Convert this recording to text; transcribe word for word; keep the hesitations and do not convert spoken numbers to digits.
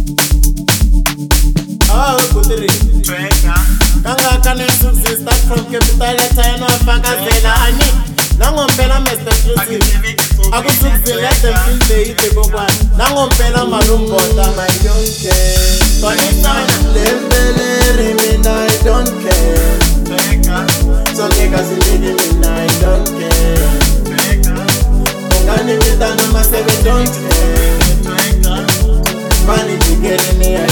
Oh, Kutiri. Kanga kane success start from capital China Fakazela Ani. Nangompela Mister Exclusive. Aku success let them feel they eat the go one. Nangompela Malum Bota. I don't care. Lembeleri mina I don't care. So niggas in mina I don't care. Ungani mitana masebe don't care. Money to get in me I